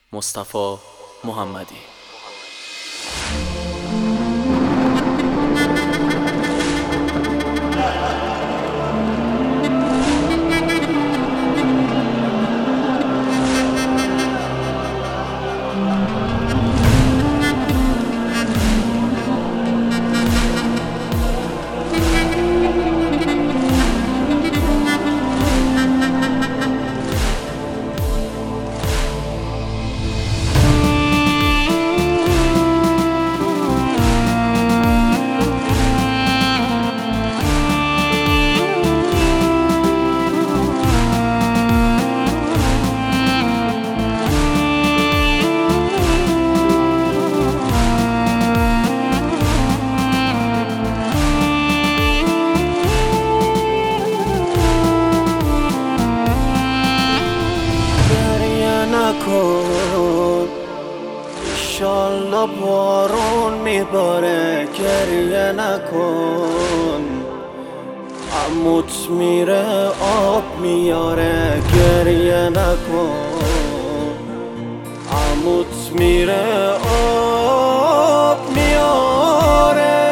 مصطفی محمدی. انشالله بارون میباره، گریه نکن. عموت میره آب میاره، گریه نکن. عموت میره آب میاره.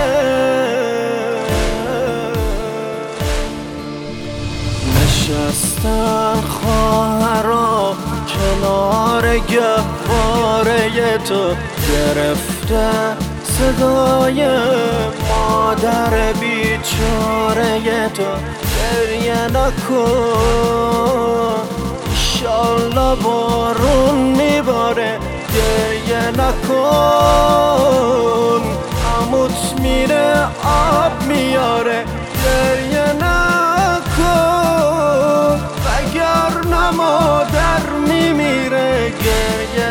نشستن خواهرا کنار گهواره تو، گرفته صدای مادر بیچاره تو. گریه نکن، انشالله بارون میباره، گریه نکن. عموت میره آب میاره، گریه نکن. وگرنه مادر میمیره، گریه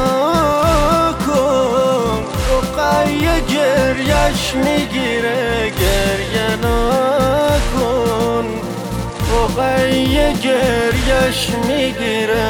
نکن. رقیه گریش میگیره، گریه نکن. رقیه گریش میگیره.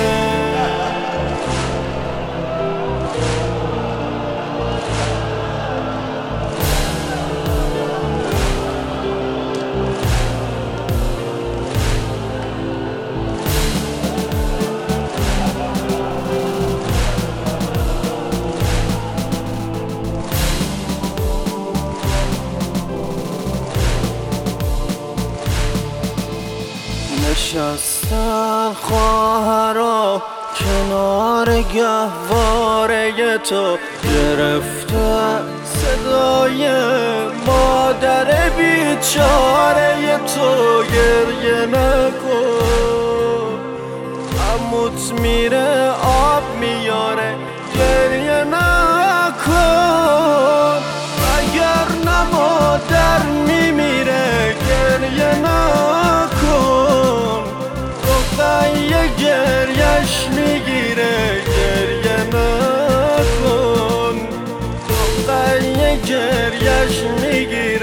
نشستن خواهرا کنار گهواره تو، گرفته صدای مادر بیچاره تو. گریه نکن، عموت میره آب میاره، گریه نکن. وگرنه مادر میمیره، گریه نکن. رقیه گریش میگیره، گریه نکن. رقیه گریش میگیره.